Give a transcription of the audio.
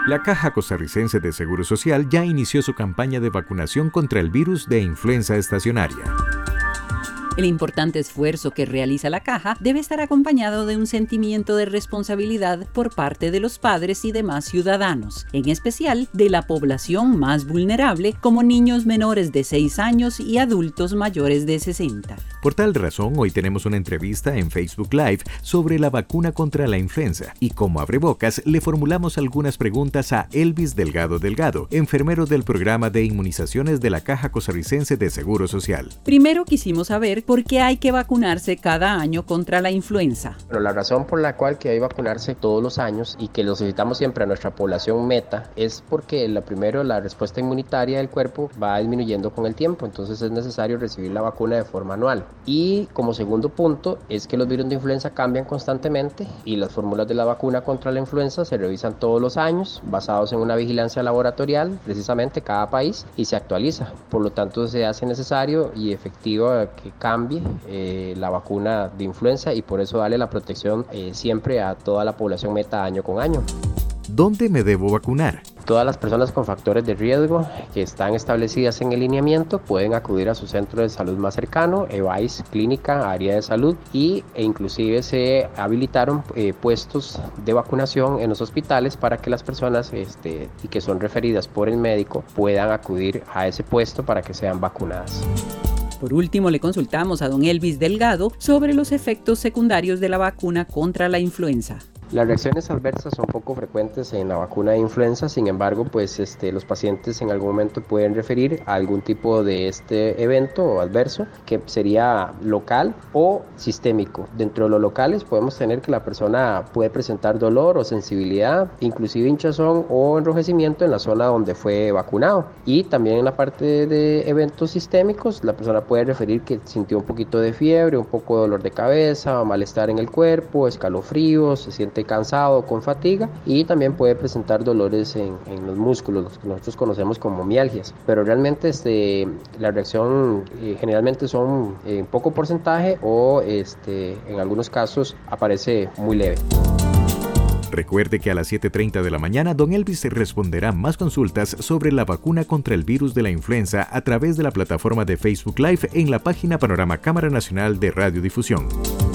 La Caja Costarricense de Seguro Social ya inició su campaña de vacunación contra el virus de influenza estacionaria. El importante esfuerzo que realiza la Caja debe estar acompañado de un sentimiento de responsabilidad por parte de los padres y demás ciudadanos, en especial de la población más vulnerable, como niños menores de 6 años y adultos mayores de 60. Por tal razón, hoy tenemos una entrevista en Facebook Live sobre la vacuna contra la influenza y como abrebocas le formulamos algunas preguntas a Elvis Delgado Delgado, enfermero del programa de inmunizaciones de la Caja Costarricense de Seguro Social. Primero quisimos saber por qué hay que vacunarse cada año contra la influenza. Pero la razón por la cual que hay que vacunarse todos los años y que lo solicitamos siempre a nuestra población meta es porque la respuesta inmunitaria del cuerpo va disminuyendo con el tiempo, entonces es necesario recibir la vacuna de forma anual. Y como segundo punto es que los virus de influenza cambian constantemente y las fórmulas de la vacuna contra la influenza se revisan todos los años basados en una vigilancia laboratorial precisamente cada país y se actualiza. Por lo tanto se hace necesario y efectivo que cambie la vacuna de influenza y por eso darle la protección siempre a toda la población meta año con año. ¿Dónde me debo vacunar? Todas las personas con factores de riesgo que están establecidas en el lineamiento pueden acudir a su centro de salud más cercano, EVAIS, clínica, área de salud e inclusive se habilitaron puestos de vacunación en los hospitales para que las personas y que son referidas por el médico puedan acudir a ese puesto para que sean vacunadas. Por último, le consultamos a don Elvis Delgado sobre los efectos secundarios de la vacuna contra la influenza. Las reacciones adversas son poco frecuentes en la vacuna de influenza, sin embargo, los pacientes en algún momento pueden referir a algún tipo de este evento adverso que sería local o sistémico. Dentro de los locales podemos tener que la persona puede presentar dolor o sensibilidad, inclusive hinchazón o enrojecimiento en la zona donde fue vacunado. Y también en la parte de eventos sistémicos, la persona puede referir que sintió un poquito de fiebre, un poco de dolor de cabeza, malestar en el cuerpo, escalofríos, se siente cansado, con fatiga y también puede presentar dolores en los músculos, los que nosotros conocemos como mialgias. Pero realmente la reacción generalmente son en poco porcentaje o en algunos casos aparece muy leve. Recuerde que a las 7:30 de la mañana, don Elvis responderá más consultas sobre la vacuna contra el virus de la influenza a través de la plataforma de Facebook Live en la página Panorama Cámara Nacional de Radiodifusión.